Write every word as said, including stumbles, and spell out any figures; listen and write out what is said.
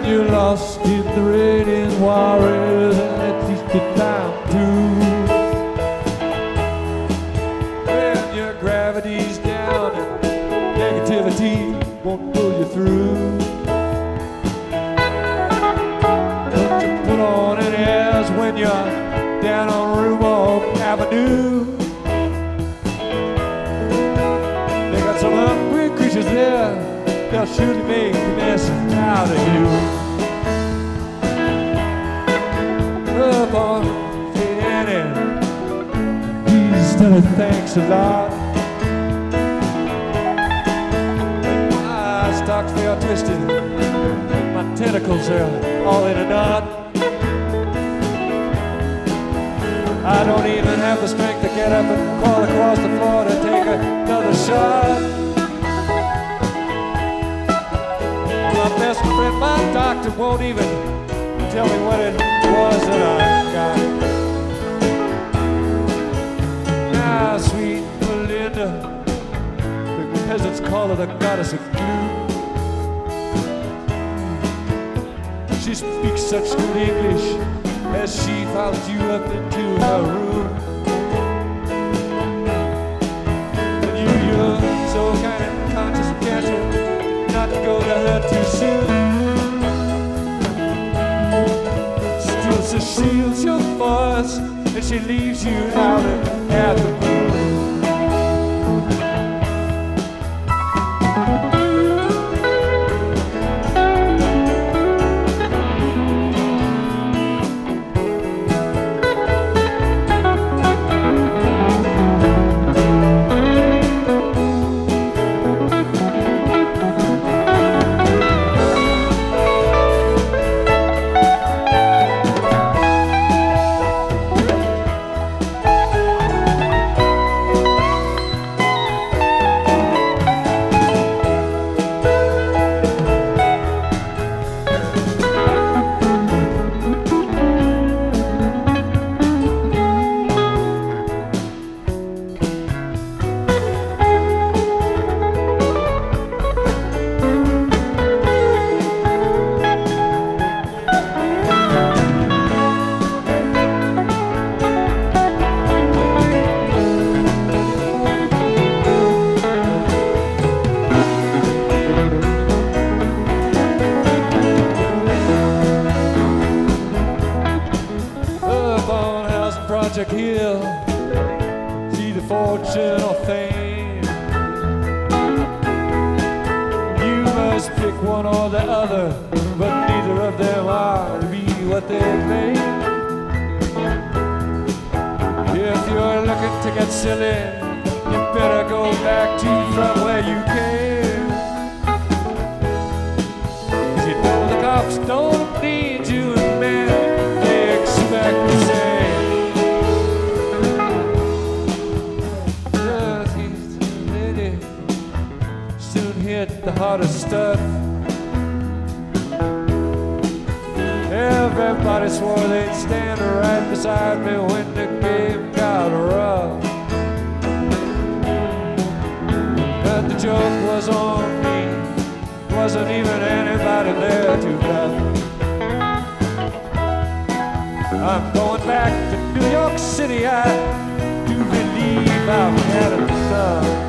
you're lost in the raining waters and at least the time too. When your gravity's down and negativity won't pull you through. Don't you put on any airs when you're down on Rhubarb Avenue. They got some hungry creatures there, they'll surely make a mess out of you. Up on Saint Annie, please tell her thanks a lot. My stocks, they are twisted, my tentacles are all in a knot. I don't even have the strength to get up and crawl across the floor to take another shot. My best friend, my doctor, won't even tell me what it was that I got. Now, sweet Melinda, the peasants call her the goddess of glue. She speaks such good English as she follows you up into her room. And you, you're so kind of conscious and careful not to go to her too soon. Still, she shields your voice and she leaves you out at the moon. Hill, see the fortune or fame. You must pick one or the other, but neither of them are to be what they claim. If you're looking to get silly, you better go back to from where you came. 'Cause you know the cops don't need you, and man, they expect the same. The hardest stuff. Everybody swore they'd stand right beside me when the game got rough. But the joke was on me, wasn't even anybody there to bluff. I'm going back to New York City, I do believe I've had enough.